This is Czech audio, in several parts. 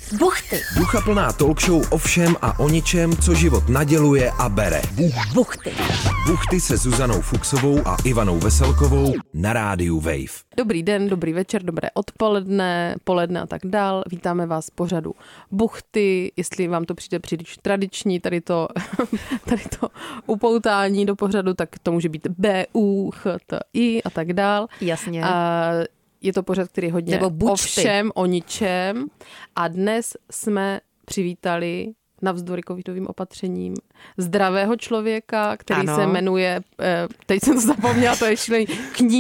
Buchty. Duchaplná talk show o všem a o ničem, co život naděluje a bere. Buchty. Buchty se Zuzanou Fuchsovou a Ivanou Veselkovou na rádiu Wave. Dobrý den, dobrý večer, dobré odpoledne, poledne a tak dál. Vítáme vás v pořadu Buchty. Jestli vám to přijde příliš tradiční, tady to upoutání do pořadu, tak to může být B-U-Ch-T-I a tak dál. Jasně. Je to pořad, který hodně o všem, o ničem. A dnes jsme přivítali navzdory covidovým opatřením zdravého člověka, který se jmenuje, teď jsem to zapomněla, to je šílený,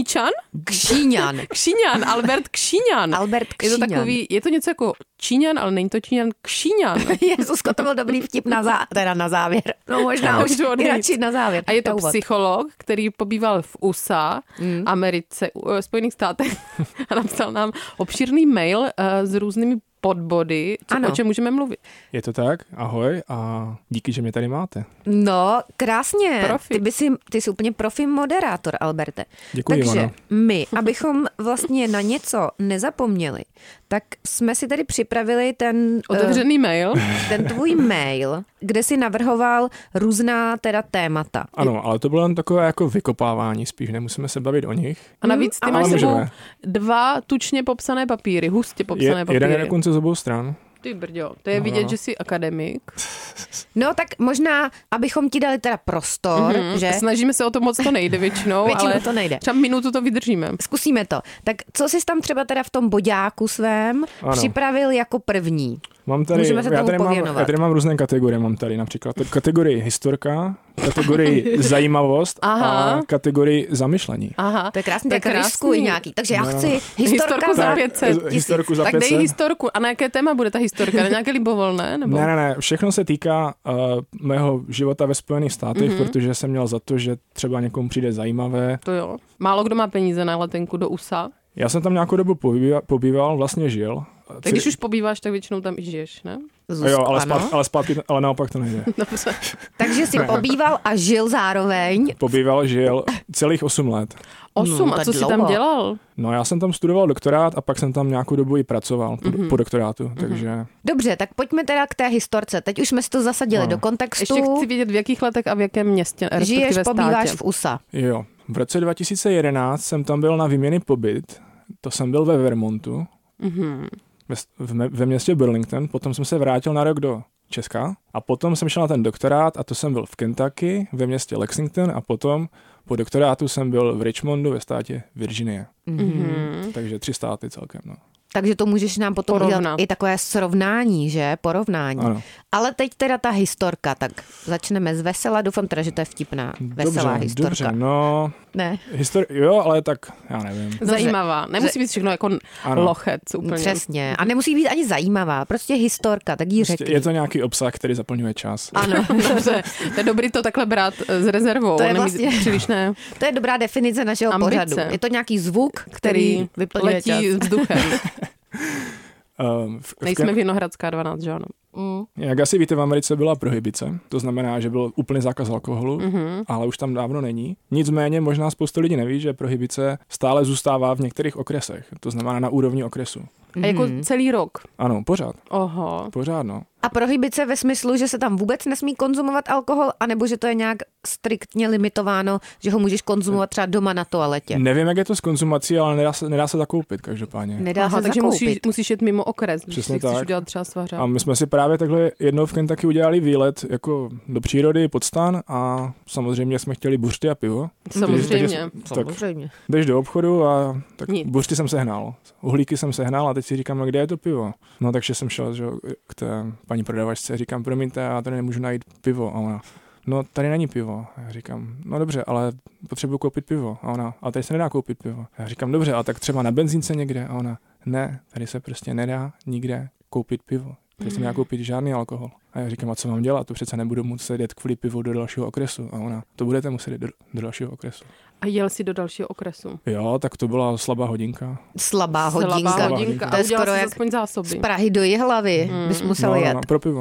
Kšíňan, Albert Kšíňan. Je to takový, je to něco jako Číňan, ale není to Číňan, Kšíňan. Jezusko, to byl dobrý vtip na závěr. No možná už radši na závěr. A je to psycholog, který pobýval v USA, Americe, Spojených státech a napsal nám obšírný mail s různými podbody, o čem můžeme mluvit. Je to tak? Ahoj a díky, že mě tady máte. No, krásně. Profi. Ty jsi úplně profi moderátor, Alberte. Děkuji, Takže Ivano. my, abychom vlastně na něco nezapomněli, tak jsme si tady připravili ten otevřený mail. Ten tvůj mail, kde si navrhoval různá teda témata. Ano, ale to bylo jen takové jako vykopávání spíš, nemusíme se bavit o nich. A navíc ty máš sebou 2 tučně popsané papíry, hustě popsané papíry. Jeden je dokonce z obou stran. Ty brďo, to je vidět, že jsi akademik. No tak možná, abychom ti dali teda prostor, že? Snažíme se o to moc, to nejde většinou, ale to nejde. Třeba minutu to vydržíme. Zkusíme to. Tak co jsi tam třeba teda v tom boďáku svém připravil jako první? Mám tady, můžeme se tomu pověnovat. Já tady mám různé kategorie, mám tady například kategorii historka, kategorii zajímavost a kategorii zamyšlení. Aha, to je krásný, tak riskuj nějaký. Takže já chci historku za 500. Historku za 500. Tak dej historku. A na jaké téma bude ta historka? Na nějaké libovolné? Nebo? Ne, všechno se týká mého života ve Spojených státech, protože jsem měl za to, že třeba někomu přijde zajímavé. To jo. Málo kdo má peníze na letenku do USA. Já jsem tam nějakou dobu pobýval, vlastně žil. Tak když už pobýváš, tak většinou tam i žiješ, ne? Jo, ale naopak to nejde. Dobře. Takže jsi pobýval a žil zároveň? Žil celých 8 let. 8? A co jsi tam dělal? No já jsem tam studoval doktorát a pak jsem tam nějakou dobu i pracoval po doktorátu, takže... Dobře, tak pojďme teda k té historce. Teď už jsme si to zasadili do kontextu. Ještě chci vědět, v jakých letech a v jakém městě, respektive státě. Pobýváš v USA. Jo, v roce 2011 jsem tam byl na výměnný pobyt, to jsem byl ve Vermontu, ve městě Burlington, potom jsem se vrátil na rok do Česka a potom jsem šel na ten doktorát a to jsem byl v Kentucky, ve městě Lexington a potom po doktorátu jsem byl v Richmondu ve státě Virginie. Takže 3 státy celkem, no. Takže to můžeš nám potom udělat i takové srovnání, že? Porovnání. Ano. Ale teď teda ta historka, tak začneme z vesela, doufám teda, že to je vtipná, veselá historka. Dobře, no... Ne. Jo, ale tak, já nevím. Zajímavá. Nemusí být všechno jako lochec úplně. Přesně. A nemusí být ani zajímavá, prostě historka, tak jí řekni. Je to nějaký obsah, který zaplňuje čas. Ano. Dobře. To je dobrý to takhle brát s rezervou. To je vlastně, příliš ne. To je dobrá definice našeho pořadu. Je to nějaký zvuk, který vyplňuje letí čas. vzduchem. Nejsme Vinohradská 12, že ano? Jak asi víte, v Americe byla prohibice, to znamená, že byl úplný zákaz alkoholu, ale už tam dávno není. Nicméně možná spoustu lidí neví, že prohibice stále zůstává v některých okresech, to znamená na úrovni okresu. A jako celý rok? Ano, pořád. Oho. Pořád, no. A prohibice ve smyslu, že se tam vůbec nesmí konzumovat alkohol, anebo že to je nějak striktně limitováno, že ho můžeš konzumovat třeba doma na toaletě? Nevím, jak je to s konzumací, ale nedá se zakoupit každopádně. Takže musíš jet mimo okres, když si chceš tak. udělat třeba svařák. A my jsme si právě takhle jednou v Kentucky udělali výlet jako do přírody, pod stan a samozřejmě jsme chtěli buřty a pivo. Samozřejmě. Jdeš do obchodu a tak buřty jsem sehnal. Uhlíky jsem sehnal a teď si říkám, kde je to pivo? No takže jsem šel k té paní prodavačce a říkám, promiňte, já tady nemůžu najít pivo. A ona, no tady není pivo. A já říkám, no dobře, ale potřebuji koupit pivo. A ona, ale tady se nedá koupit pivo. A já říkám, dobře, ale tak třeba na benzínce někde. A ona, ne, tady se prostě nedá nikde koupit pivo. Tady se nedá koupit žádný alkohol. A já říkám, a co mám dělat? To přece nebudu muset jet kvůli pivu do dalšího okresu. A ona, to budete muset jít do dalšího okresu. A jel jsi do dalšího okresu? Jo, tak to byla slabá hodinka. Slabá hodinka. To je skoro jak z Prahy do Jihlavy bys musel jet. No, pro pivo, no.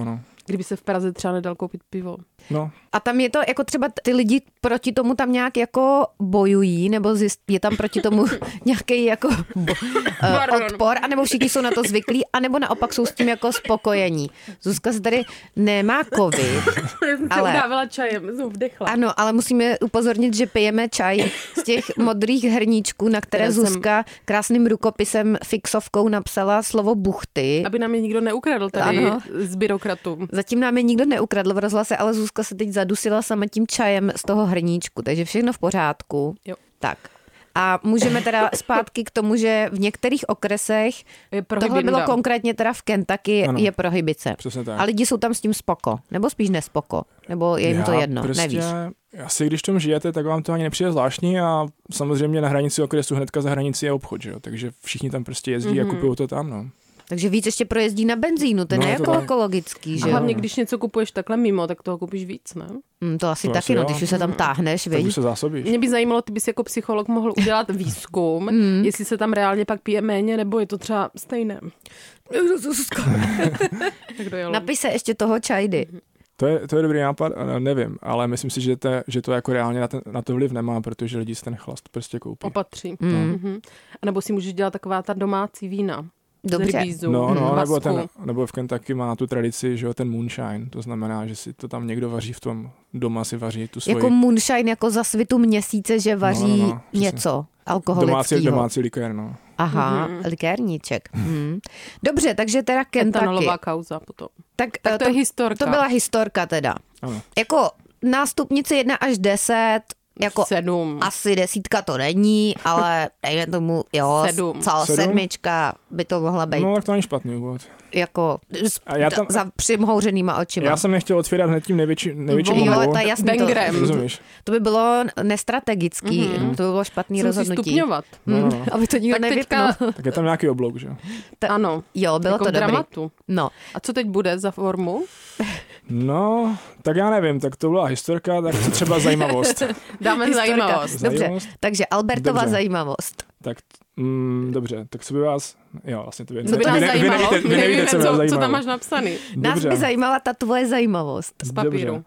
kdyby se v Praze třeba nedal koupit pivo. No. A tam je to jako třeba ty lidi proti tomu tam nějak jako bojují, nebo je tam proti tomu nějaký jako odpor, anebo všichni jsou na to zvyklí, anebo naopak jsou s tím jako spokojení. Zuzka se tady nemá covid, ale udávala čajem, jsem vdechla. Ano, ale musíme upozornit, že pijeme čaj z těch modrých hrníčků, na které Zuzka krásným rukopisem fixovkou napsala slovo buchty. Aby nám je nikdo neukradl tady z byrokratů. Zatím nám je nikdo neukradl v rozhlase, ale Zuzka se teď zadusila sama tím čajem z toho hrníčku, takže všechno v pořádku. Jo. Tak. A můžeme teda zpátky k tomu, že v některých okresech, tohle bylo konkrétně teda v Kentucky, je prohibice. Přesně tak. A lidi jsou tam s tím spoko, nebo spíš nespoko, nebo je jim to jedno, prostě, nevíš. Asi když tom žijete, tak vám to ani nepřijde zvláštní a samozřejmě na hranici okresu hnedka za hranici je obchod, že jo? Takže všichni tam prostě jezdí a kupují to tam, no. Takže víc ještě projezdí na benzínu, ten je jako ekologický, že jo? A hlavně, když něco kupuješ takhle mimo, tak toho koupíš víc, ne? To asi taky, no, když se tam táhneš, tak už se zásobíš. Mě by zajímalo, ty bys jako psycholog mohl udělat výzkum, jestli se tam reálně pak pije méně, nebo je to třeba stejné. Napiš se ještě toho čajdy. To je dobrý nápad, nevím, ale myslím si, že to jako reálně na to vliv nemá, protože lidi si ten chlast prostě koupí. Opatří. A nebo si můžeš dělat taková ta domácí vína. Dobře. Rybízu, nebo v Kentucky má tu tradici, že jo, ten moonshine, to znamená, že si to tam někdo vaří v tom, doma si vaří tu svoji... Jako moonshine, jako za svitu měsíce, že vaří něco alkoholického. Domácí likér, no. Aha, likérníček. Dobře, takže teda Kentucky. Etanolová kauza potom. Tak to je historka. To byla historka teda. Ano. Jako na stupnici 1 až 10... Jako 7. Asi 10 to není, ale dejme tomu, jo, 7. celá 7 by to mohla být. No, tak to není špatný úvod. Jako za přimhouřenýma očima. Já jsem nechtěl otvírat hned tím největším jo, to je jasný, rozumíš. To by bylo nestrategický, to by bylo špatný rozhodnutí. Musí stupňovat. Aby to nikdo nevypnul. Tak je tam nějaký oblouk, že? Ano. Jo, bylo jako to dobrý. Dramatu. No. A co teď bude za formu? No, tak já nevím, tak to byla historka, tak to třeba zajímavost. Dáme zajímavost. Dobře, takže Albertova zajímavost. Tak dobře, tak co by vás... Jo, vlastně to co by nás zajímalo? Vy nevíte, co tam máš napsaný. Nás by zajímala ta tvoje zajímavost. Z papíru.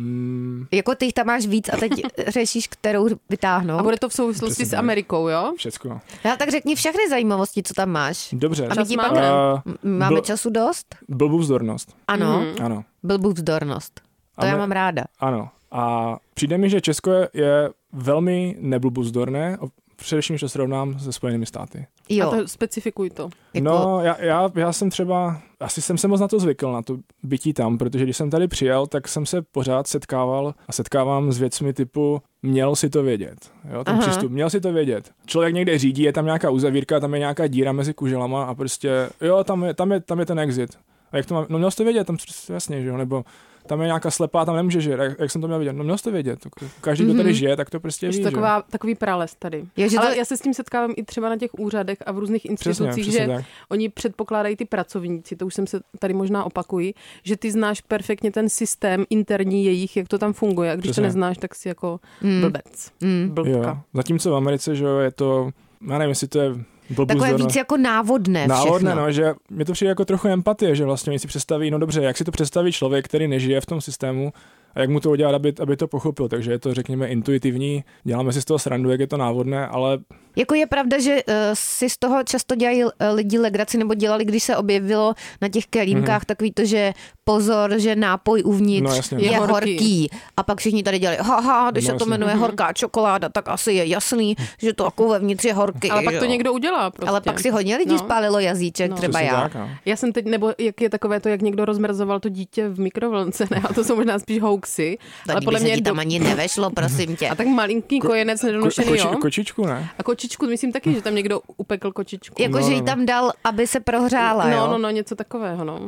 Jako ty tam máš víc a teď řešíš, kterou vytáhnout. A bude to v souvislosti s Amerikou, jo? Všecko. Já tak řekni všechny zajímavosti, co tam máš. Dobře. A my ti pak máme času dost? Blbůvzdornost. Ano. Ano. Blbůvzdornost. To já mám ráda. Ano. A přijde mi, že Česko je velmi neblbůvzdorné, především, když to srovnám se Spojenými státy. Jo. A to specifikuj to. No, já jsem třeba, asi jsem se moc na to zvykl, na to bytí tam, protože když jsem tady přijel, tak jsem se pořád setkávám s věcmi typu měl si to vědět. Jo, ten přístup, měl si to vědět. Člověk někde řídí, je tam nějaká uzavírka, tam je nějaká díra mezi kuželama a prostě, jo, tam je ten exit. A jak to mám, no měl jsi to vědět, tam jasně, že jo, nebo tam je nějaká slepá, tam nemůže žít. Jak jsem to měl vědět? No měl jsi to vědět. Každý, kdo tady žije, tak to prostě ví. Takový prales tady. Ale já se s tím setkávám i třeba na těch úřadech a v různých institucích, přesně že tak. Oni předpokládají ty pracovníci, to už jsem se tady možná opakuji, že ty znáš perfektně ten systém interní jejich, jak to tam funguje. A když to neznáš, tak si jako blbec. Blbka. Jo. Zatímco v Americe, že jo, je to, já nevím, jestli to je takové víc jako návodné všechno. No, že mě to přijde jako trochu empatie, že vlastně oni si představí, no dobře, jak si to představí člověk, který nežije v tom systému a jak mu to udělat, aby to pochopil. Takže je to, řekněme, intuitivní, děláme si z toho srandu, jak je to návodné, ale... Jako je pravda, že si z toho často dělají lidi legraci, nebo dělali, když se objevilo na těch kelímkách takový to, že pozor, že nápoj uvnitř je horký. A pak všichni tady dělali, když se to jmenuje horká čokoláda, tak asi je jasný, že to jako vevnitř je horký. Ale pak to někdo udělá prostě. Ale pak si hodně lidí spálilo jazyček, třeba já. Tak, Já jsem teď, nebo jak je takové to, jak někdo rozmrzoval to dítě v mikrovlnce, ne? A to jsou možná spíš hoaxy. Ale podle mě tam ani nevešlo, prosím tě. A tak malinký kojenec nedonošený, jo? Kočičku, ne? A kočičku, myslím taky, že tam někdo upekl kočičku. Jako, že ji tam dal, aby se prohřála, jo? No, něco takového, no.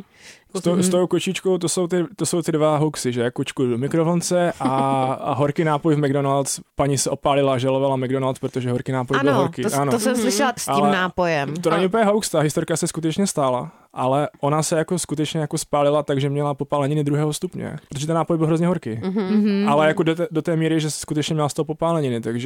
S tou kočičkou to jsou ty dva hoaxy, že kočku do mikrovlnce a horký nápoj v McDonald's. Paní se opálila a žalovala McDonald's, protože horký nápoj byl horký. Ano, to jsem slyšela s tím nápojem. To není úplně hoax, ta historka se skutečně stála, ale ona se jako skutečně jako spálila, takže měla popáleniny 2. stupně, protože ten nápoj byl hrozně horký. Ale jako do té míry, že skutečně měla z toho popáleniny, takže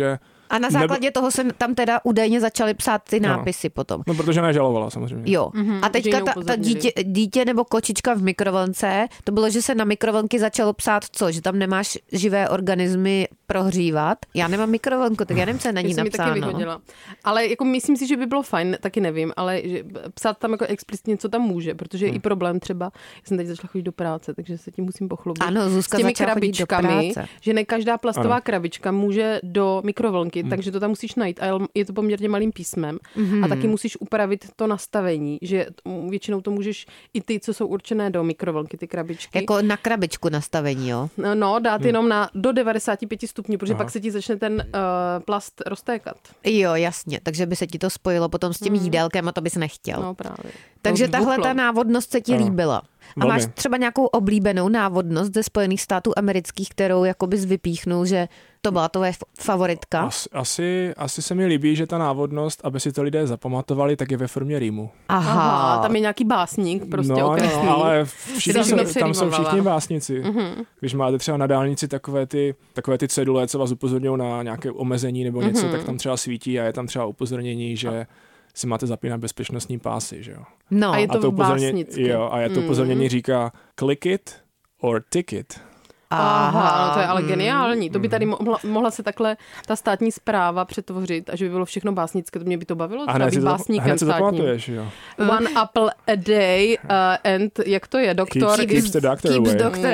A na základě toho se tam teda údajně začaly psát ty nápisy potom. No, protože nežalovala samozřejmě. Jo. A teďka ta dítě nebo kočička v mikrovlnce, to bylo, že se na mikrovlnky začalo psát co? Že tam nemáš živé organismy prohřívat. Já nemám mikrovlnku, tak já nevím, co je na ní napsáno. Taky vyhodila. Ale jako myslím si, že by bylo fajn, taky nevím, ale že psát tam jako explicitně, co tam může, protože je i problém třeba, já jsem teď začala chodit do práce, takže se tím musím pochlubit. Ano, Zuzka s těmi začala chodit do práce. Že ne každá plastová krabička může do mikrovlnky, takže to tam musíš najít a je to poměrně malým písmem. A taky musíš upravit to nastavení, že většinou to můžeš i ty, co jsou určené do mikrovlnky, ty krabičky. Jako na krabičku nastavení, jo? No, dát jenom do 95 stupňů, protože pak se ti začne ten plast roztékat. Jo, jasně, takže by se ti to spojilo potom s tím jídelkem a to bys nechtěl. No právě. Takže tahle ta návodnost se ti líbila. A máš třeba nějakou oblíbenou návodnost ze Spojených států amerických, kterou jakoby vypíchnul, že to byla tvoje favoritka? Asi se mi líbí, že ta návodnost, aby si to lidé zapamatovali, tak je ve formě rýmu. Aha, tam je nějaký básník prostě okresný. No, ale tam jsou všichni básnici. Když máte třeba na dálnici takové ty cedule, co vás upozorňují na nějaké omezení nebo něco, tak tam třeba svítí a je tam třeba upozornění, že si máte zapínat bezpečnostní pásy, že jo. No. A je to básnicky. Jo, a je to upozornění říká click it or tick it. Aha, no to je ale geniální. To by tady mohla se takhle ta státní správa přetvořit a že by bylo všechno básnické. To mě by to bavilo. A hned si to pamatuješ, jo. One apple a day and jak to je? Doktor keeps the doctor away.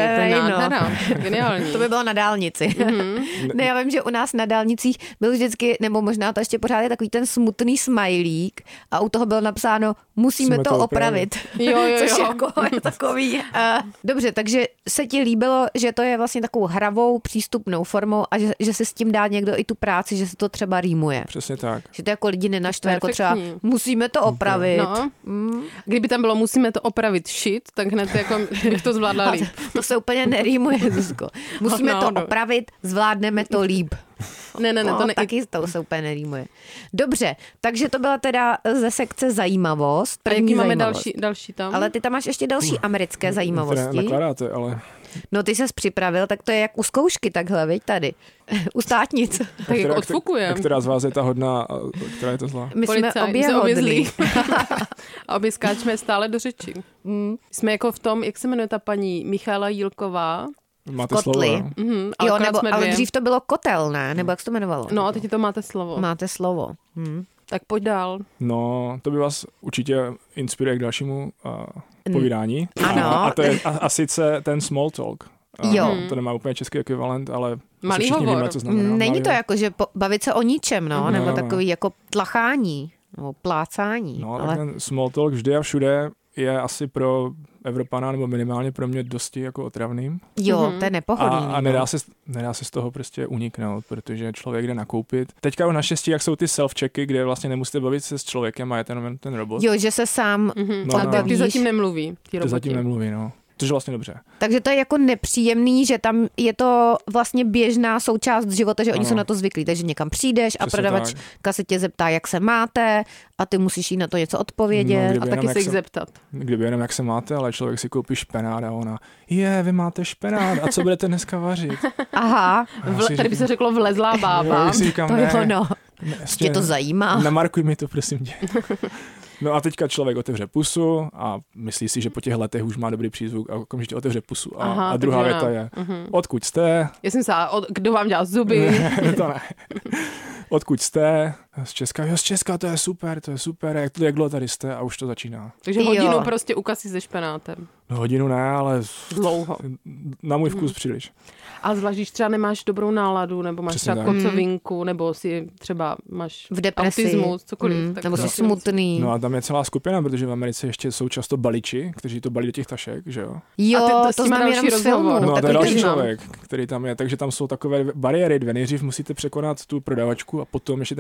Geniální. To by bylo na dálnici. Ne, já vím, že u nás na dálnicích byl vždycky, nebo možná to ještě pořád je takový ten smutný smajlík a u toho bylo napsáno musíme to opravit. Jo. Což jako je takový. Dobře, takže se ti líbilo, že to je vlastně takovou hravou, přístupnou formou a že se s tím dá někdo i tu práci, že se to třeba rýmuje. Přesně tak. Že to jako lidi nenaštve, jako třeba musíme to opravit. No. Kdyby tam bylo musíme to opravit shit, tak hned jako bych to zvládla líp. To se úplně nerýmuje, Zuzko. Musíme to opravit, zvládneme to líp. Ne, to taky to se úplně nerýmuje. Dobře, takže to byla teda ze sekce zajímavost. A jaký máme další tam? Ale ty tam máš ještě další americké zajímavosti. Nakládáte, ale... No ty ses připravil, tak to je jak u zkoušky takhle, viď tady. U státnic. Tak jak odfukujeme. Která z vás je ta hodná, která je to zlá? My jsme obě hodný. A obě skáčeme stále do řeči. Jsme jako v tom, jak se jmenuje ta paní Michaela Jílková. Máte slovo. Jo, ale dřív to bylo Kotel, ne? Nebo jak se to jmenovalo? No a teď to máte slovo. Máte slovo. Tak pojď dál. No, to by vás určitě inspiruje k dalšímu povídání. Ano. A sice ten small talk. Jo. To nemá úplně český ekvivalent, ale malý hovor. Víme, co znamená. Není to jako, že bavit se o ničem, nebo takový jako tlachání, nebo plácání. No, ale ten small talk vždy a všude je asi pro Evropana, nebo minimálně pro mě dosti jako otravným. Jo, to je nepohodlný. A nedá se z toho prostě uniknout, protože člověk jde nakoupit. Teďka už naštěstí, jak jsou ty self-checky, kde vlastně nemusíte bavit se s člověkem a je ten robot. Jo, že se sám Ty zatím nemluví. Ty zatím nemluví, no. Což je vlastně dobře. Takže to je jako nepříjemný, že tam je to vlastně běžná součást života, že oni jsou na to zvyklí. Takže někam přijdeš a prodavačka se tě zeptá, jak se máte a ty musíš jí na to něco odpovědět. A taky se jich zeptat. Kdyby jenom jak se máte, ale člověk si koupí špenát a ona, vy máte špenát a co budete dneska vařit? Aha. Tady by se řeklo vlezlá bába. Říkám, to je ono. Tě to zajímá. Namarkuj mi to, prosím tě. No a teďka člověk otevře pusu a myslí si, že po těch letech už má dobrý přízvuk a okamžitě otevře pusu. A druhá věta je, odkud jste? Já jsem se kdo vám dělá zuby? To ne. Odkud jste? Z Česka. Jo, z Česka, to je super. Jak dlouho tady jste? A už to začíná. Takže hodinu prostě ukazí se špenátem. No, hodinu ne, ale dlouho. Na můj vkus příliš. A zvlášť, když třeba nemáš dobrou náladu, nebo máš přesně třeba kocovinku, nebo si třeba máš v depresi, autismus, cokoliv. Nebo jsi smutný. No a tam je celá skupina, protože v Americe ještě jsou často baliči, kteří to balí do těch tašek, že jo? Jo, to znám jenom z filmu. No a to je další člověk, který tam je, takže tam jsou takové bariéry, nejdřív musíte překonat tu prodavačku a potom ještě ten balíč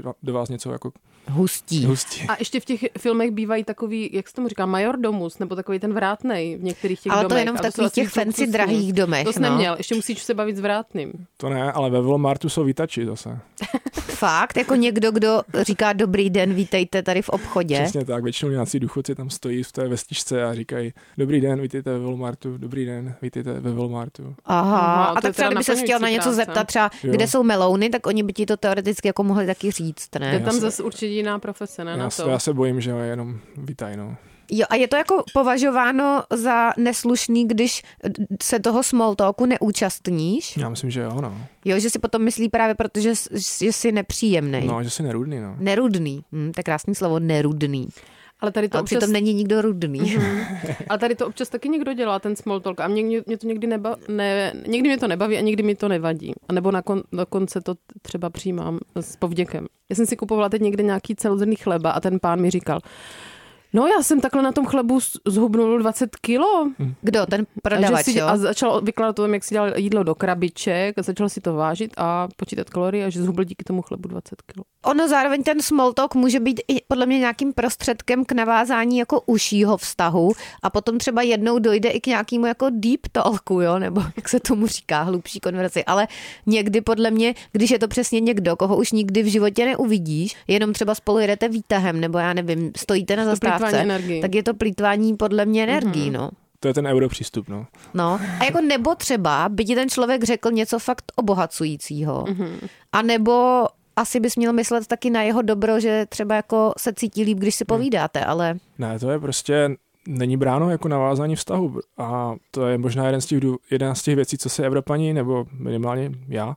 do vás něco jako hustí. A ještě v těch filmech bývají takový, jak se tomu říká, majordomus, nebo takový ten vrátnej v některých těch domech. Ale to jenom v takových těch fancy drahých domech. To jsi neměl, ještě musíš se bavit s vrátným. To ne, ale ve Walmartu jsou vítači zase. Fakt? Jako někdo, kdo říká dobrý den, vítejte tady v obchodě? Přesně tak, většinou nějací důchodci tam stojí v té vestičce a říkají dobrý den, vítejte ve Walmartu, dobrý den, vítejte ve Walmartu. Aha, a tak třeba kdyby se chtěl na něco zeptat, třeba kde jsou melouny, tak oni by ti to teoreticky jako mohli taky říct, ne? To je tam zase určitě jiná profese, ne? Já se bojím, že jenom vítaj, no. Jo, a je to jako považováno za neslušný, když se toho small talku neúčastníš? Já myslím, že jo, no. Jo, že si potom myslí právě, protože jsi nepříjemnej. No, že jsi nerudný, no. Nerudný, to je krásný slovo, nerudný. Ale tady to občas... přitom není nikdo rudný. Ale tady to občas taky někdo dělá, ten small talk. A mě to někdy někdy mě to nebaví a někdy mi to nevadí. A nebo na konce to třeba přijímám s povděkem. Já jsem si kupovala teď někde nějaký celozrnný chleba a ten pán mi říkal, no já jsem takhle na tom chlebu zhubnul 20 kilo. Kdo? Ten prodavač, jo? A začal vykládat o tom, jak si dělal jídlo do krabiček, a začal si to vážit a počítat kalorie a že zhubl díky tomu chlebu 20 kilo. Ono zároveň ten small talk může být i podle mě nějakým prostředkem k navázání jako užšího vztahu a potom třeba jednou dojde i k nějakému jako deep talku, jo? Nebo jak se tomu říká, hlubší konverzaci. Ale někdy podle mě, když je to přesně někdo, koho už nikdy v životě neuvidíš, jenom třeba spolu jedete výtahem, nebo já nevím, stojíte na zastávce, tak je to plýtvání podle mě energií, no. To je ten europřístup, no. No, a jako nebo třeba by ti ten člověk řekl něco fakt obohacujícího, a nebo asi bys měl myslet taky na jeho dobro, že třeba jako se cítí líp, když si povídáte, ale... Ne, to je prostě, není bráno jako navázání vztahu a to je možná jedna z těch věcí, co se Evropani, nebo minimálně já,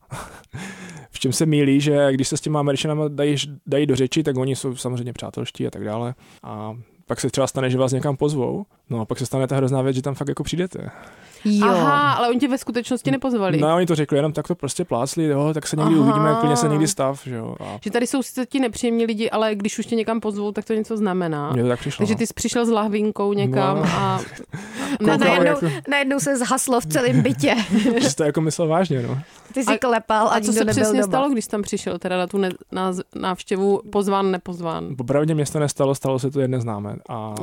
v čem se mýlí, že když se s těma Američanama dají do řeči, tak oni jsou samozřejmě přátelští a tak dále a pak se třeba stane, že vás někam pozvou, no a pak se stane ta hrozná věc, že tam fakt jako přijdete. Jo. Aha, ale oni tě ve skutečnosti nepozvali. No, oni to řekli, jenom tak to prostě plácli, jo, tak se někdy uvidíme, klidně se někdy stav, že jo. Že tady jsou sice ti nepříjemní lidi, ale když už tě někam pozvou, tak to něco znamená. Mně to tak přišlo. Takže ty jsi přišel s lahvinkou někam a najednou se zhaslo v celém bytě. Že jsi to jako myslel vážně, no. Ty jsi klepal a co se přesně stalo, když tam přišel teda na tu návštěvu pozván, nepozván? Popravdě mě to nestalo, stalo se to jedné známé.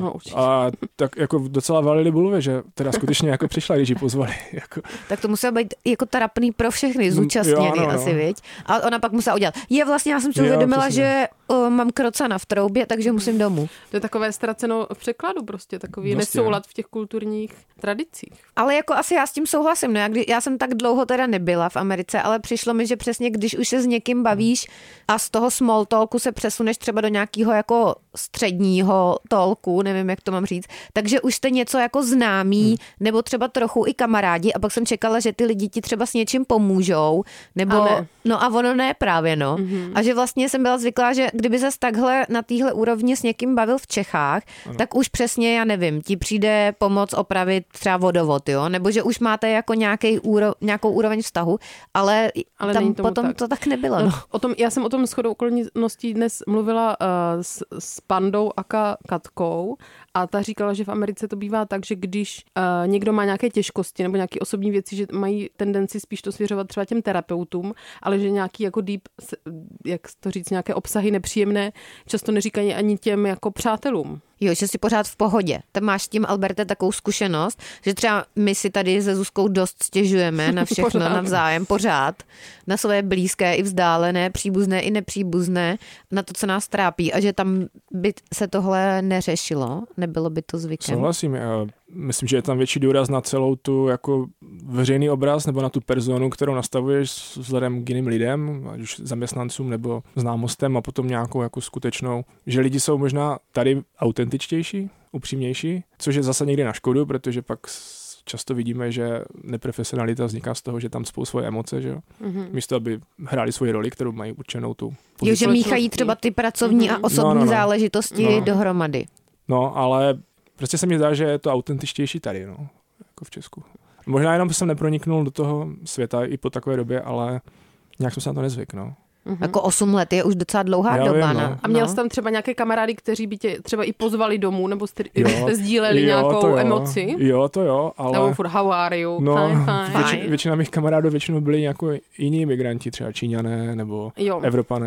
A tak jako docela valili bulvy, že teda skutečně jako přišla, když ji pozvali. Jako. Tak to muselo být jako trapný pro všechny zúčastněný asi, viď? A ona pak musela udělat. Já jsem si uvědomila, že mám krocana v troubě, takže musím domů. To je takové ztraceno v překladu prostě, takový nesoulad v těch kulturních tradicích. Ale jako asi já s tím souhlasím. No, já jsem tak dlouho teda nebyla v Americe, ale přišlo mi, že přesně když už se s někým bavíš a z toho small talku se přesuneš třeba do nějakého jako středního talku, nevím, jak to mám říct, takže už jste něco jako známí, nebo třeba trochu i kamarádi a pak jsem čekala, že ty lidi ti třeba s něčím pomůžou, nebo no a ono ne právě, no. A že vlastně jsem byla zvyklá, že kdyby ses takhle na téhle úrovni s někým bavil v Čechách, tak už přesně, já nevím, ti přijde pomoc opravit třeba vodovod, jo, nebo že už máte jako nějakou úroveň vztahu, ale tam potom to tak nebylo. No. Já jsem o tom shodou okolností dnes mluvila s Pandou aka Katkou a ta říkala, že v Americe to bývá tak, že když někdo má nějaké těžkosti nebo nějaké osobní věci, že mají tendenci spíš to svěřovat třeba těm terapeutům, ale že nějaký jako deep, jak to říct, nějaké obsahy nepříjemné často neříkají ani těm jako přátelům. Jo, že jsi pořád v pohodě. Tam máš tím, Alberte, takovou zkušenost, že třeba my si tady se Zuzkou dost stěžujeme na všechno navzájem, pořád, na své blízké i vzdálené, příbuzné i nepříbuzné, na to, co nás trápí a že tam by se tohle neřešilo, nebylo by to zvykem. Souhlasím, myslím, že je tam větší důraz na celou tu jako veřejný obraz nebo na tu personu, kterou nastavuješ vzhledem k jiným lidem, ať už zaměstnancům nebo známostem a potom nějakou jako skutečnou, že lidi jsou možná tady autentičtější, upřímnější, což je zase někdy na škodu, protože pak často vidíme, že neprofesionalita vzniká z toho, že tam spou svoje emoce, že jo? Místo, aby hráli svoji roli, kterou mají určenou tu pozici. Jo, že míchají třeba ty pracovní a osobní záležitosti dohromady. No, ale prostě se mi zdá, že je to autentičtější tady, no, jako v Česku. Možná jenom jsem neproniknul do toho světa i po takové době, ale nějak jsem se na to nezvyk, no. Jako 8 let je už docela dlouhá doba. No. A měl jsi tam třeba nějaké kamarády, kteří by tě třeba i pozvali domů, nebo jste sdíleli nějakou emoci? Jo, to jo, ale... Nebo furt how are you? No, většina mých kamarádů většinou byli jako jiní imigranti, třeba Číňané nebo Evropané.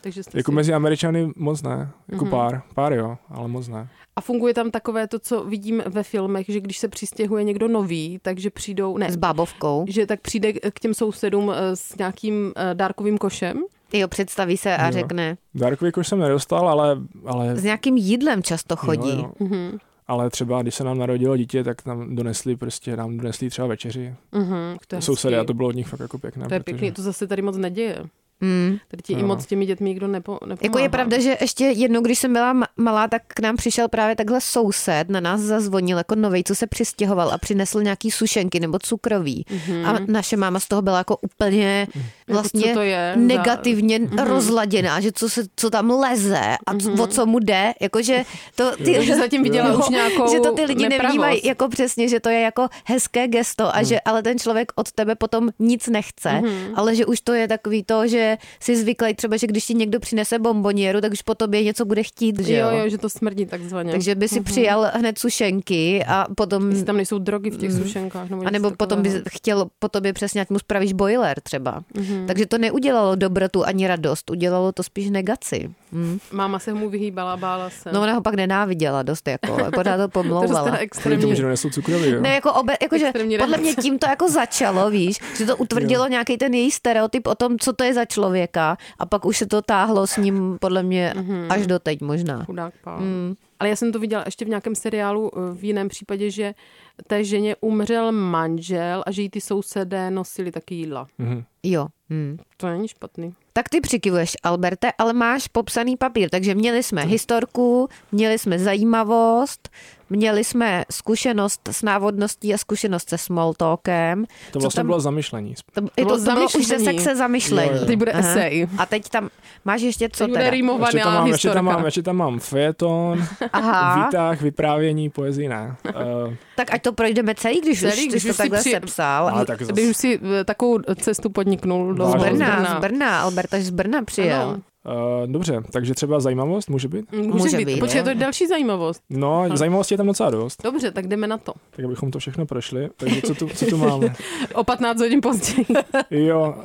Takže jako mezi Američany moc ne, jako pár jo, ale moc ne. A funguje tam takové to, co vidím ve filmech, že když se přistěhuje někdo nový, takže přijdou... S bábovkou. Že tak přijde k těm sousedům s nějakým dárkovým košem. Jo, představí se a řekne. Dárkový koš jsem nedostal, ale... S nějakým jídlem často chodí. Jo. Ale třeba, když se nám narodilo dítě, tak nám donesli třeba večeři. Sousedy, a to bylo od nich fakt jako pěkné. To je pěkný, to zase tady moc neděje. Tady ti i moc těmi dětmi nikdo nepomáhá. Jako je pravda, že ještě jednou, když jsem byla malá, tak k nám přišel právě takhle soused, na nás zazvonil jako novej, co se přistěhoval a přinesl nějaký sušenky nebo cukroví. A naše máma z toho byla jako úplně vlastně jako negativně rozladěná, že co tam leze a o co mu jde, jakože to ty lidi zatím viděla už nějakou že to ty lidi nevnímají jako přesně, že to je jako hezké gesto a že ale ten člověk od tebe potom nic nechce, ale že už to je takový to, že si zvyklý třeba, že když ti někdo přinese bonbonieru, tak už po tobě něco bude chtít, že jo? Jo, že to smrdí takzvaně. Takže by si přijal hned sušenky a potom... Jestli tam nejsou drogy v těch sušenkách. A nebo potom by chtěl po tobě přesně, ať mu spravíš boiler třeba. Takže to neudělalo dobrotu ani radost, udělalo to spíš negaci. Máma se mu vyhýbala, bála se. No ona ho pak nenáviděla dost, jako, pořád to pomlouvala. To extrémně. Že donesou cukroví, jo? Ne, jakože podle mě tím to jako začalo, víš, že to utvrdilo nějaký ten její stereotyp o tom, co to je za člověka a pak už se to táhlo s ním podle mě až do teď možná. Chudák pán. Ale já jsem to viděla ještě v nějakém seriálu v jiném případě, že té ženě umřel manžel a že jí ty sousedé nosili taky jídla. Jo. To není špatný. Tak ty přikivuješ, Alberte, ale máš popsaný papír, takže měli jsme historku, měli jsme zajímavost, měli jsme zkušenost s návodností a zkušenost se small talkem. To vlastně bylo zamyšlení. To bylo už ze sekce zamyšlení. Teď bude esej. A teď tam máš ještě co teda? Rýmovaná historka. Ještě tam mám fejeton, výtah, vyprávění, poezii, ne. Tak ať to projdeme celý, když už to takhle sepsal. Když už si takovou cestu podniknul do Brna, Alberta z Brna přijel. Dobře, takže třeba zajímavost může být? Může být. Počkej, to je další zajímavost. No, zajímavosti je tam docela dost. Dobře, tak jdeme na to. Tak abychom to všechno prošli. Takže co tu máme? O 15 hodin později. Jo,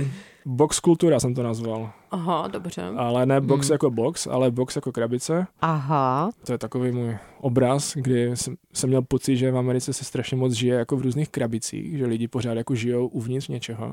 box kultura jsem to nazval. Aha, dobře. Ale ne box jako box, ale box jako krabice. Aha. To je takový můj obraz, kdy jsem měl pocit, že v Americe se strašně moc žije jako v různých krabicích, že lidi pořád jako žijou uvnitř něčeho.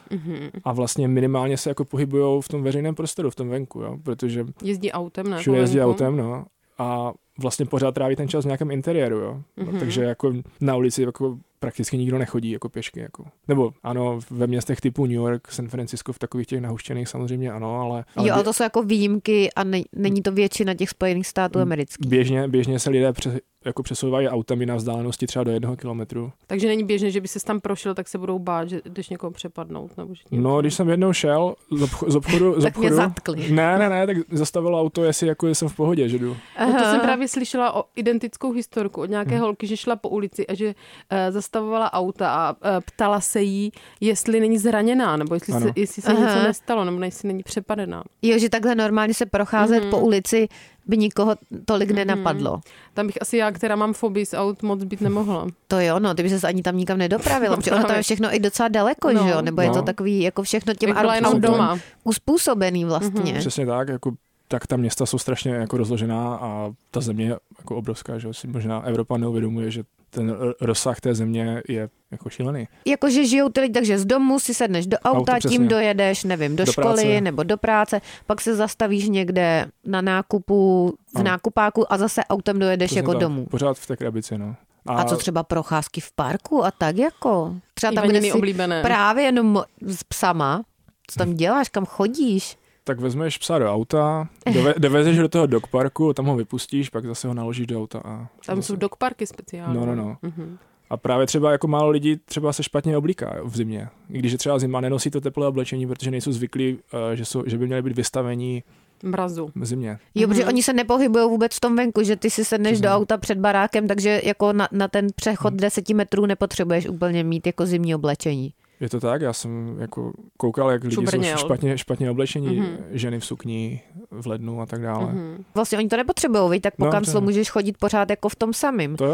A vlastně minimálně se jako pohybujou v tom veřejném prostoru, v tom venku, jo, protože jezdí autem, ne? Všude jezdí autem, no. A vlastně pořád tráví ten čas v nějakém interiéru, jo. No, takže jako na ulici jako prakticky nikdo nechodí jako pěšky, jako. Nebo ano, ve městech typu New York, San Francisco, v takových těch nahuštěných samozřejmě ano, ale jo, ale to jsou jako výjimky a není to většina těch Spojených států amerických. Běžně se lidé jako přesouvají autami na vzdálenosti třeba do 1 kilometru. Takže není běžné, že by se tam prošel, tak se budou bát, že jdeš někoho přepadnout. Nebo že no, když jsem jednou šel z obchodu... tak mě zatkli. Ne, tak zastavilo auto, jestli jako jsem v pohodě, že jdu. No to jsem právě slyšela o identickou historku od nějaké holky, že šla po ulici a že zastavovala auta a ptala se jí, jestli není zraněná, nebo jestli se něco nestalo, nebo jestli není přepadená. Jo, že takhle normálně se procházet po ulici by nikoho tolik nenapadlo. Tam bych asi já, která mám fobii z aut, moc být nemohla. To jo, no, ty by ses ani tam nikam nedopravila, protože ono tam je všechno i docela daleko, že jo? Nebo je to takový jako všechno těm autem uspůsobený vlastně. Přesně tak, jako tak ta města jsou strašně jako rozložená a ta země je jako obrovská, že si možná Evropa neuvědomuje, že ten rozsah té země je jako šílený. Jakože žijou ty lidi, takže z domu si sedneš do auta, tím dojedeš, nevím, do školy práce. Nebo do práce, pak se zastavíš někde na nákupu, v nákupáku a zase autem dojedeš přesně jako tak, domů. Pořád v té krabici, no. A co třeba procházky v parku a tak jako? Třeba tam, kde si oblíbené. Právě jenom s psama, co tam děláš, kam chodíš? Tak vezmeš psa do auta, dovezeš do toho dogparku, tam ho vypustíš, pak zase ho naložíš do auta. A tam zase... jsou dogparky speciální. No. A právě třeba jako málo lidí třeba se špatně oblíká v zimě. I když je třeba zima, nenosí to teplé oblečení, protože nejsou zvyklí, že by měli být vystavení mrazu. V zimě. Jo, protože oni se nepohybují vůbec v tom venku, že ty si sedneš do auta před barákem, takže jako na ten přechod 10 metrů nepotřebuješ úplně mít jako zimní oblečení. Je to tak, já jsem jako koukal, jak lidi jsou špatně oblečení, ženy v sukni v lednu a tak dále. Vlastně oni to nepotřebují, tak po kanclu můžeš chodit pořád jako v tom samým. To jo, no.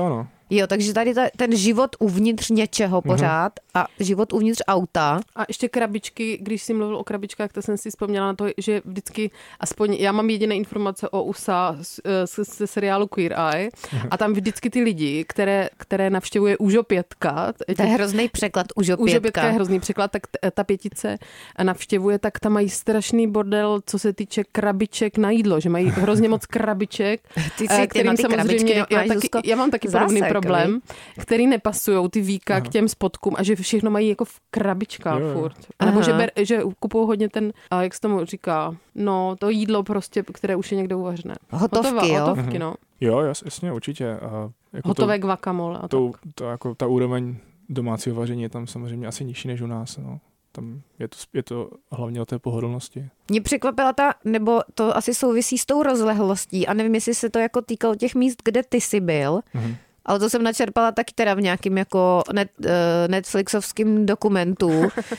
Jo, takže tady ten život uvnitř něčeho pořád a život uvnitř auta. A ještě krabičky, když jsi mluvil o krabičkách, tak jsem si vzpomněla na to, že vždycky, aspoň já mám jediné informace o USA ze seriálu Queer Eye a tam vždycky ty lidi, které navštěvuje Užopětka. To je hrozný překlad Užopětka. Užopětka je hrozný překlad, tak ta pětice navštěvuje, tak tam mají strašný bordel, co se týče krabiček na jídlo, že mají hrozně moc krabiček, kterým samozřejmě já mám taky podobný problém, který nepasujou ty víka k těm spodkům a že všechno mají jako v krabičkách furt. Nebo že kupují hodně ten, jak se tomu říká, no to jídlo prostě, které už je někde uvařené. Hotovky, no. Jo, jasně, určitě. Jako hotové guacamole. To jako ta úroveň domácího vaření je tam samozřejmě asi nižší než u nás, no. Tam je to hlavně o té pohodlnosti. Mě překvapila nebo to asi souvisí s tou rozlehlostí a nevím, jestli se to jako týkalo těch míst, kde ty jsi byl, ale to jsem načerpala taky teda v nějakým jako Netflixovským dokumentu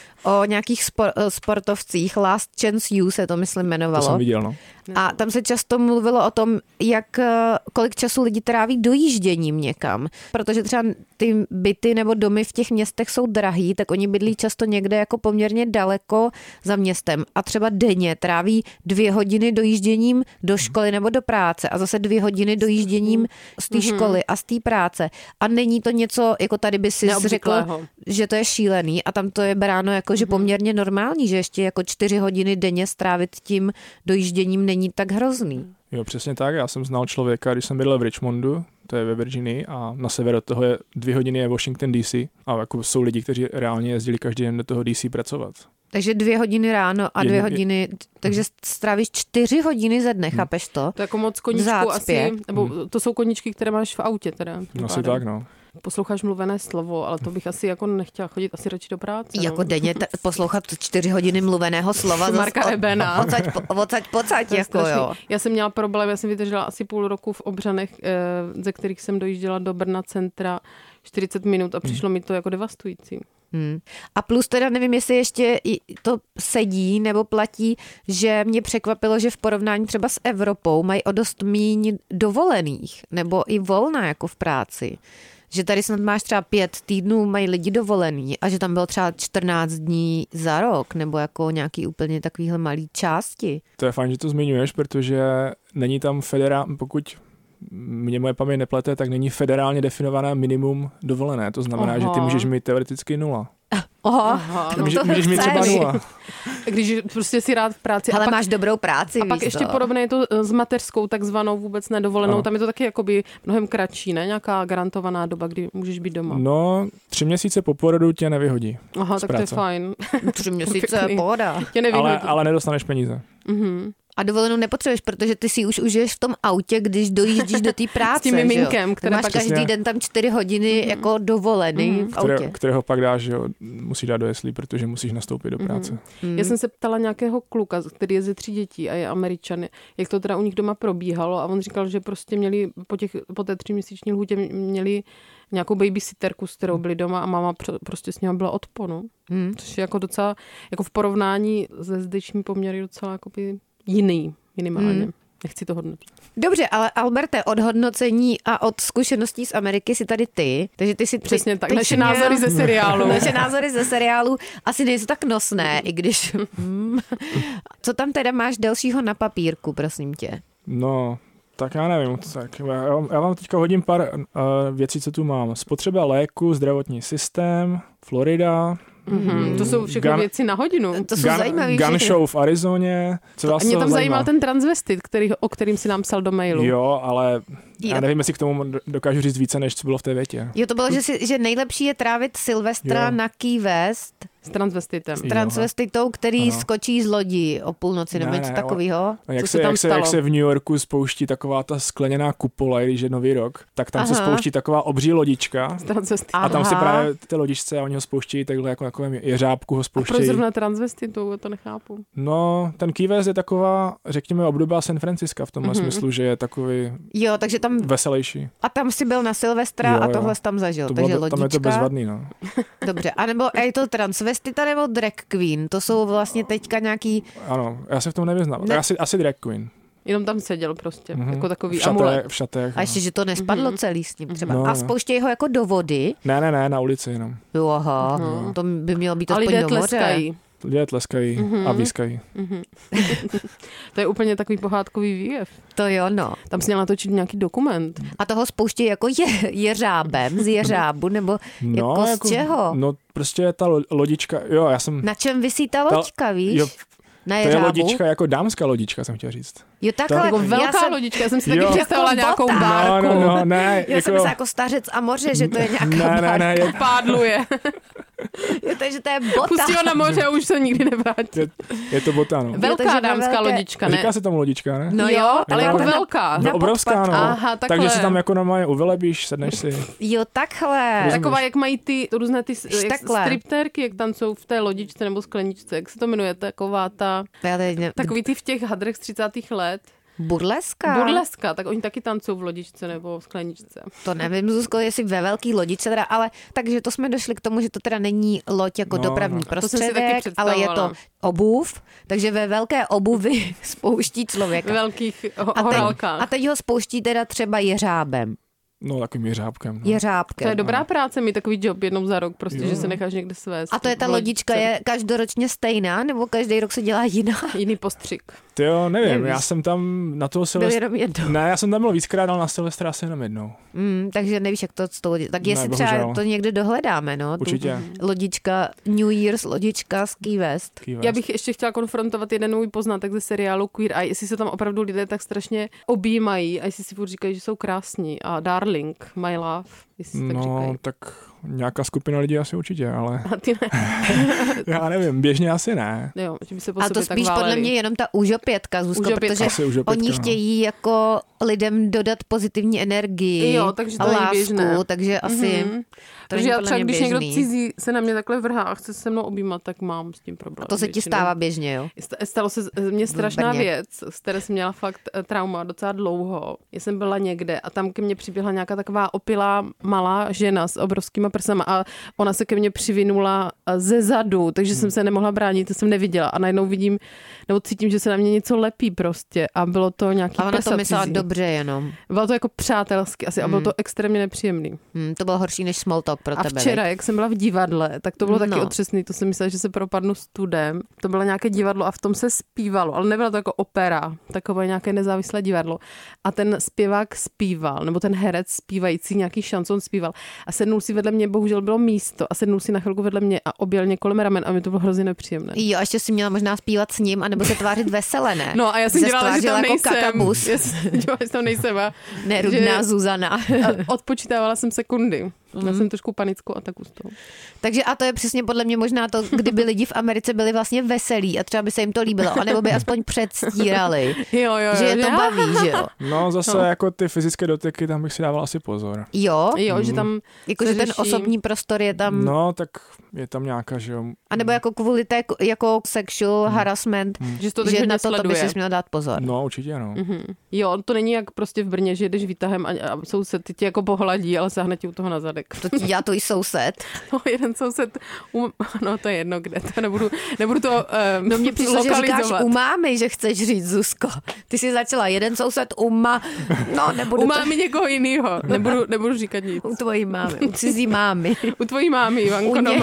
o nějakých sportovcích. Last Chance U se to, myslím, jmenovalo. To jsem viděl, no. A tam se často mluvilo o tom, kolik času lidi tráví dojížděním někam. Protože třeba ty byty nebo domy v těch městech jsou drahý, tak oni bydlí často někde jako poměrně daleko za městem. A třeba denně tráví 2 hodiny dojížděním do školy nebo do práce a zase 2 hodiny dojížděním z té školy a z té práce. A není to něco, jako tady by si řekl, že to je šílený a tam to je bráno jako, že poměrně normální, že ještě jako 4 hodiny denně strávit tím dojížděním není tak hrozný. Jo, přesně tak. Já jsem znal člověka, když jsem bydlel v Richmondu, to je ve Virginii, a na sever od toho je 2 hodiny je Washington DC. A jako jsou lidi, kteří reálně jezdili každý den do toho DC pracovat. Takže 2 hodiny ráno a 2 hodiny, takže strávíš 4 hodiny ze dne, chápeš to? To je jako moc koníčků asi, nebo to jsou koníčky, které máš v autě teda. No asi tak, no. Posloucháš mluvené slovo, ale to bych asi jako nechtěla chodit asi radši do práce. Jako denně poslouchat 4 hodiny mluveného slova. Marka Ebena. Pocať, jako jo. Já jsem měla problém, já jsem vydržela asi půl roku v Obřanech, ze kterých jsem dojížděla do Brna centra 40 minut a přišlo mi to jako devastující. A plus teda nevím, jestli ještě to sedí nebo platí, že mě překvapilo, že v porovnání třeba s Evropou mají o dost míň dovolených nebo i volna jako v práci. Že tady snad máš třeba 5 týdnů, mají lidi dovolený a že tam bylo třeba 14 dní za rok nebo jako nějaký úplně takovýhle malý části. To je fajn, že to zmiňuješ, protože není tam pokud mě moje paměť neplete, tak není federálně definované minimum dovolené. To znamená, že ty můžeš mít teoreticky 0. Můžeš mít třeba 0. Když prostě si rád v práci. Ale máš dobrou práci. A pak ještě podobné je to s mateřskou takzvanou vůbec nedovolenou. Tam je to taky jakoby mnohem kratší, ne? Nějaká garantovaná doba, kdy můžeš být doma. No, 3 měsíce po porodu tě nevyhodí. Aha, tak práce. To je fajn. 3 měsíce pohoda. Ale nedostaneš peníze. A dovolenou nepotřebuješ, protože ty si už užiješ v tom autě, když dojíždíš do té práce. S tím miminkem, které máš každý den tam 4 hodiny jako dovolený v autě. Kterého pak dáš, že musíš dát do jeslí, protože musíš nastoupit do práce. Já jsem se ptala nějakého kluka, který je ze 3 dětí a je Američan, jak to teda u nich doma probíhalo a on říkal, že prostě měli po té 3měsíční lhůtě měli nějakou babysitterku, s kterou byli doma a máma prostě s ním byla od ponu. Což je jako docela, jako v porovnání se zdejšími poměry docela jakoby jiný, minimálně. Nechci to hodnotit. Dobře, ale Alberte, od hodnocení a od zkušeností z Ameriky si tady ty. Takže ty si přesně tak, naše názory ze seriálu. Naše názory ze seriálu asi nejsou tak nosné, i když... Co tam teda máš dalšího na papírku, prosím tě? No, tak já nevím. Tak já vám teďka hodím pár věcí, co tu mám. Spotřeba léku, zdravotní systém, Florida. To jsou všechno věci na hodinu. To jsou zajímavé. Gun show v Arizoně. A mě tam zajímal ten transvestit, o kterým si nám psal do mailu. Jo, ale já nevím, jestli k tomu dokážu říct více, než co bylo v té větě. Jo, to bylo, že nejlepší je trávit Silvestra na Key West. S transvestitem. S transvestitou, který skočí z lodi o půlnoci nebo něco takového. Jak se v New Yorku spouští taková ta skleněná kupola, když je Nový rok, tak tam se spouští taková obří lodička. A tam si právě ty lodičce a oni ho spouští takhle jako takovém jeřábku ho spouštějí. A proč zrovna transvestitu, to nechápu. No, ten Key West je taková, řekněme, obdoba San Francisca v tomhle smyslu, že je takový takže tam veselější. A tam si byl na Silvestra a tohle jsi tam zažil. Takže lodička. Tam je to bezvadný, no. Dobře, a nebo je to transvestita nebo drag queen? To jsou vlastně teďka nějaký... Ano, já se v tom nevyznám. Asi drag queen. Jenom tam seděl prostě, jako takový amulet. V šatech. A ještě, že to nespadlo celý s ním třeba. A spouštějí ho jako do vody? Ne, na ulici jenom. Jo, aha, to by mělo být aspoň do moře. Lidé tleskají a výskají. To je úplně takový pohádkový výjev. To jo, no. Tam jsi měl natočit nějaký dokument. A toho spouštějí jako jeřábem, z jeřábu, nebo jako z čeho? No prostě ta lodička, jo, já jsem... Na čem visí ta loďka, víš? Jo, na jeřábu? To je lodička jako dámská lodička, jsem chtěl říct. Jo, takhle. Jako velká lodička, já jsem si taky představila nějakou bárku. No, ne. Já jsem jako stařec a moře, že to je nějaká bárka. Ne, pádluje. Jo, takže to je bota. Pustí ho na moře a už se nikdy nevrátí. Je to bota, no. Velká dámská lodička, ne? Říká se tam lodička, ne? No jo, ale jako velká. No, obrovská, no. Aha, takhle. Takže si tam jako normálně uvelebíš, sedneš si. Jo, takhle. Taková, jak mají ty různé ty striptérky, jak tancou v té lodičce nebo skleničce. Jak se to jmenuje? Taková ta... Takový ty v těch hadrech z 30. let. Burleska, tak oni taky tancují v lodičce nebo v skleničce. To nevím, Zuzko, jestli ve velký lodičce teda, ale takže to jsme došli k tomu, že to teda není loď jako dopravní prostředek, ale je to obuv, takže ve velké obuvi spouští člověka. Velkých horálkách. A teď ho spouští teda třeba jeřábem. No, takovým jeřábkem. No. Jeřábkem. To je dobrá práce, mít takový job jednou za rok, prostě, že se necháš někde svést. A to je ta lodička je každoročně stejná, nebo každý rok se dělá jiná? Jiný postřik. Ty jo, nevím, já jsem tam na toho Silvestra... Ne, já jsem tam byl víckrát, ale na Silvestra asi jenom jednou. Takže nevíš, jak to s tou tak jestli třeba to někde dohledáme, no. Určitě. Lodička, New Year's lodička z Key West. Já bych ještě chtěla konfrontovat jeden můj poznatek ze seriálu Queer Eye, jestli se tam opravdu lidé tak strašně objímají a jestli si furt říkají, že jsou krásní a darling, my love. No, tak nějaká skupina lidí asi určitě, ale... A ty ne. Já nevím, běžně asi ne. Jo, že by se a to spíš podle mě jenom ta užopětka, Zuzko, protože oni chtějí jako lidem dodat pozitivní energii a lásku, takže asi... Takže já třeba, když někdo cizí se na mě takhle vrhá a chce se mnou objímat, tak mám s tím problém. A to se ti stává běžně, jo? Stalo se mně strašná věc, z které jsem měla fakt trauma docela dlouho. Já jsem byla někde a tam ke mně přiběhla nějaká taková opilá malá žena s obrovskýma prsama a ona se ke mně přivinula ze zadu, takže jsem se nemohla bránit, to jsem neviděla a najednou vidím, nebo cítím, že se na mě něco lepí prostě a bylo to nějaký prsa. A ona to myslela dobře jenom. Bylo to jako přátelsky asi a bylo to extrémně nepříjemný. To bylo horší než small talk pro tebe. A včera, jak jsem byla v divadle, tak to bylo taky otřesný, to jsem myslela, že se propadnu studem. To bylo nějaké divadlo a v tom se zpívalo, ale nebylo to jako opera, takové nějaké nezávislé divadlo. A ten zpěvák zpíval, nebo ten herec zpívající nějaký šanson zpíval a sednul si vedle mě, bohužel bylo místo a sednul si na chvilku vedle mě a objel mě kolem ramen a mi to bylo hrozně nepříjemné. Jo, a ještě si měla možná zpívat s ním, anebo se tvářit veselé, ne? No a já jsem dělala, že tam jako nejsem. Kakabus. Já tam nejsem. Nerudná Zuzana. Odpočítávala jsem sekundy. Já jsem trošku panickou ataku z toho. Takže a to je přesně podle mě možná to, kdyby lidi v Americe byli vlastně veselí a třeba by se jim to líbilo, anebo by aspoň předstírali, jo, že je to baví, že jo? No zase jako ty fyzické dotyky, tam bych si dával asi pozor. Jo, že tam jakože ten osobní prostor je tam... No, tak je tam nějaká, že jo. A nebo jako kvůli té, jako sexual harassment, že na to by si měl dát pozor. No, určitě, no. Jo, to není jak prostě v Brně, že jdeš výtahem a soused tě jako pohladí, ale sáhne ti u toho na zadek. To ti dělá tvůj soused. No, jeden soused, no to je jedno kde, to nebudu to no mě přišlo, že říkáš u mámy, že chceš říct, Zuzko. Ty jsi začala jeden soused u mámy někoho jinýho, nebudu říkat nic. U tvojí mámy, u cizí mámy. U tvojí mámy, Ivanko, doma.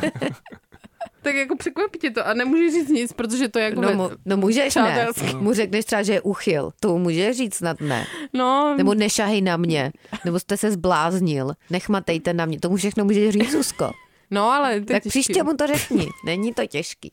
Tak jako překvapí tě to a nemůžeš říct nic, protože to je jako... No můžeš ne. Mu řekneš třeba, že je uchyl. To můžeš říct snad ne. No. Nebo nešahej na mě. Nebo jste se zbláznil. Nechmatejte na mě. To všechno můžeš říct, Zuzko. No, ale tak příště mu to řekni. Není to těžký.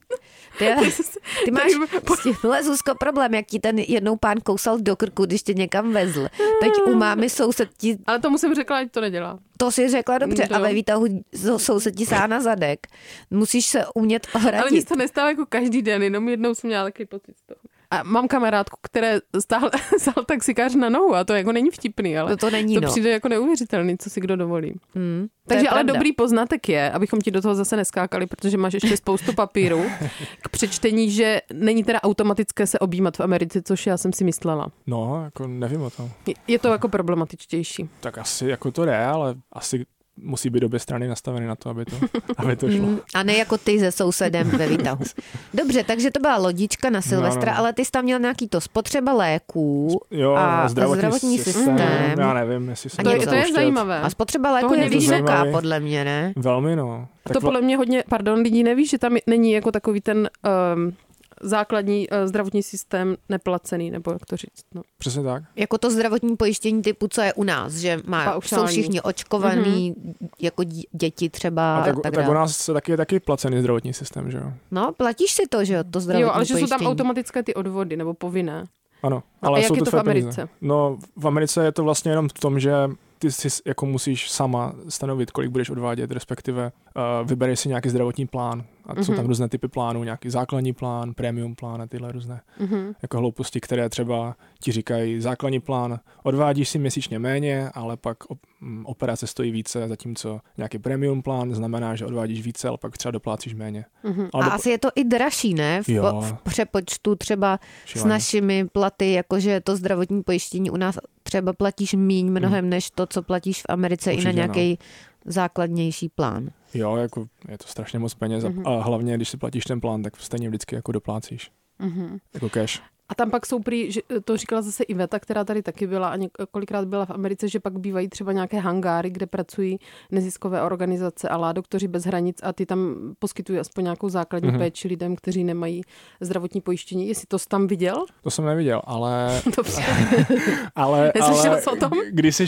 Ty máš s tímhle, Zuzko, problém, jak ti ten jednou pán kousal do krku, když tě někam vezl. Teď u mámy soused ti... Ale tomu jsem řekla, ať to nedělá. To si řekla dobře, ale výtahu soused ti sáhne na zadek. Musíš se umět ohradit. Ale nic to nestává jako každý den, jenom jednou jsem měla takový pocit z toho. A mám kamarádku, které stál taxikář na nohu a to jako není vtipný, ale to není, přijde jako neuvěřitelný, co si kdo dovolí. Takže ale dobrý poznatek je, abychom ti do toho zase neskákali, protože máš ještě spoustu papíru k přečtení, že není teda automatické se objímat v Americe, což já jsem si myslela. No, jako nevím o tom. Je to jako problematičtější. Tak asi jako to jde, ale asi musí být obě strany nastaveny na to, aby to šlo. A ne jako ty se sousedem ve výtahu. Dobře, takže to byla lodička na Silvestra, ale ty jsi tam měl nějaký to spotřeba léků a zdravotní systém. Já nevím, jestli se to je zajímavé. A spotřeba léků je vysoká, podle mě, ne? Velmi, no. To podle mě hodně, lidí neví, že tam není jako takový ten základní zdravotní systém neplacený, nebo jak to říct. No. Přesně tak. Jako to zdravotní pojištění typu, co je u nás, že jsou všichni očkovaní, jako děti třeba. A tak u nás je taky placený zdravotní systém, že jo? No, platíš si to, že jo, to zdravotní ale pojištění. že jsou tam automatické ty odvody, nebo povinné. Ano. Ale jak je to v Americe? No, v Americe je to vlastně jenom v tom, že ty si jako musíš sama stanovit, kolik budeš odvádět, respektive vybereš si nějaký zdravotní plán. A jsou tam různé typy plánů, nějaký základní plán, premium plán a tyhle různé jako hlouposti, které třeba ti říkají základní plán, odvádíš si měsíčně méně, ale pak operace stojí více, zatímco nějaký premium plán znamená, že odvádíš více, ale pak třeba doplácíš méně. A asi je to i dražší, ne? V přepočtu třeba s našimi platy, jakože to zdravotní pojištění u nás třeba platíš míň mnohem než to, co platíš v Americe. Určitě, i na nějaký základnější plán. Jo, jako je to strašně moc peněz a hlavně, když si platíš ten plán, tak stejně vždycky jako doplácíš. Jako cash. A tam pak jsou že to říkala zase Iveta, která tady taky byla a několikrát byla v Americe, že pak bývají třeba nějaké hangáry, kde pracují neziskové organizace a Doktoři bez hranic a ty tam poskytují aspoň nějakou základní péči lidem, kteří nemají zdravotní pojištění. Jestli to jsi tam viděl? To jsem neviděl, ale... ale o tom? Když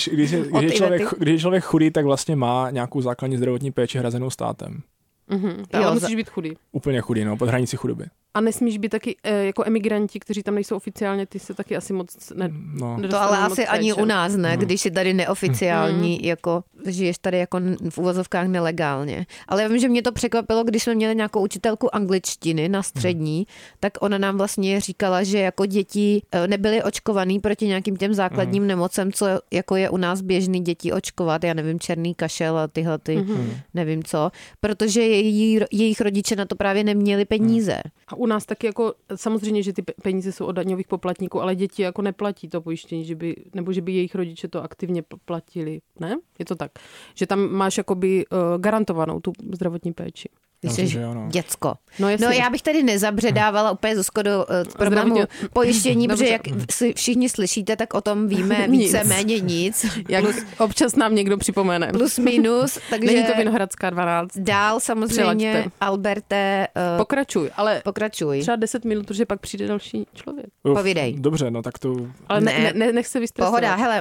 je člověk chudý, tak vlastně má nějakou základní zdravotní péči hrazenou státem. Ale musíš být chudý. Úplně chudý, no, pod hranicí chudoby. A nesmíš být taky jako emigranti, kteří tam nejsou oficiálně, ty se taky asi moc To ale asi ani u nás, ne? Když jsi tady neoficiální, jako žiješ tady jako v uvozovkách nelegálně. Ale já vím, že mě to překvapilo, když jsme měli nějakou učitelku angličtiny na střední, tak ona nám vlastně říkala, že jako děti nebyly očkovaný proti nějakým těm základním nemocem, co jako je u nás běžný děti očkovat, já nevím, černý kašel a tyhle nevím co, protože jejich rodiče na to právě neměli peníze. A u nás taky jako, samozřejmě, že ty peníze jsou od daňových poplatníků, ale děti jako neplatí to pojištění, že by jejich rodiče to aktivně platili, ne? Je to tak, že tam máš jakoby garantovanou tu zdravotní péči. Jsi děcko. No já bych tady nezabředávala úplně Zuzko do problému pojištění, protože jak si všichni slyšíte, tak o tom víme víceméně nic. Jak občas nám někdo připomene. Plus minus. Takže není to Vinohradská 12. Dál samozřejmě, přilaďte. Alberte. Pokračuj. Třeba 10 minut, protože pak přijde další člověk. Povídej. Dobře, no tak to... Ale nech se vystresovat. Pohoda, hele,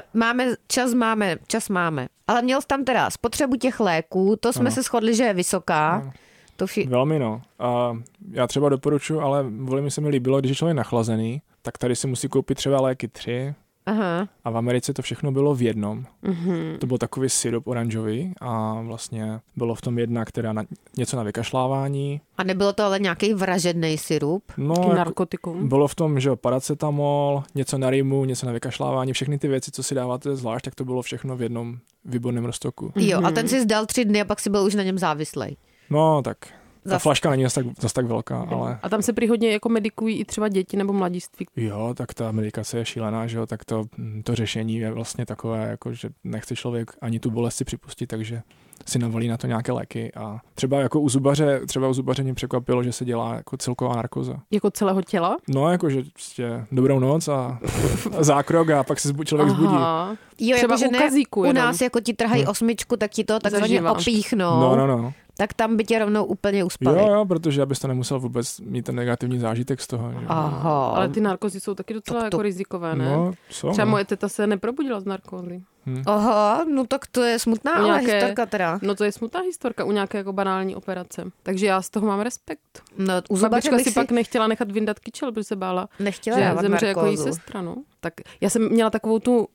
čas máme. Ale měl jsi tam teda spotřebu těch léků, to jsme se shodli, že je vysoká. Velmi, no. A já třeba doporučuji, ale velmi se mi líbilo, když je člověk nachlazený, tak tady si musí koupit třeba léky 3. Aha. A v Americe to všechno bylo v jednom. To byl takový syrup oranžový a vlastně bylo v tom jedna, která něco na vykašlávání. A nebylo to ale nějaký vražedný syrup? No, narkotikum? Bylo v tom, že paracetamol, něco na rýmu, něco na vykašlávání, všechny ty věci, co si dáváte zvlášť, tak to bylo všechno v jednom výborném roztoku. Jo, a ten si zdal 3 dny a pak si byl už na něm závislej. No, tak ta flaška není zase tak velká, ale... A tam se prý hodně jako medikují i třeba děti nebo mladiství. Jo, tak ta medikace je šílená, že jo, tak to řešení je vlastně takové, jako že nechce člověk ani tu bolest si připustit, takže si navolí na to nějaké léky a třeba jako u zubaře mě překvapilo, že se dělá jako celková narkóza. Jako celého těla? No, jakože prostě dobrou noc a zákrok a pak se člověk zbudí. Jo, třeba jako, u kazíku u nás jako ti trhají 8, tak ti to takzvaně opíchnou. No. Tak tam by tě rovnou úplně uspali. Jo, protože abyste nemusel vůbec mít ten negativní zážitek z toho. Aha. Ale ty narkozy jsou taky docela jako rizikové, ne? No, jsou. Třeba moje teta se neprobudila z narkózy. Aha, no tak to je smutná historka teda. No to je smutná historka u nějaké jako banální operace. Takže já z toho mám respekt. No, u zubařka si pak nechtěla nechat vyndat kyčel, protože se bála, nechtěla že zemře jako její sestra. No. Tak já jsem měla takovou tu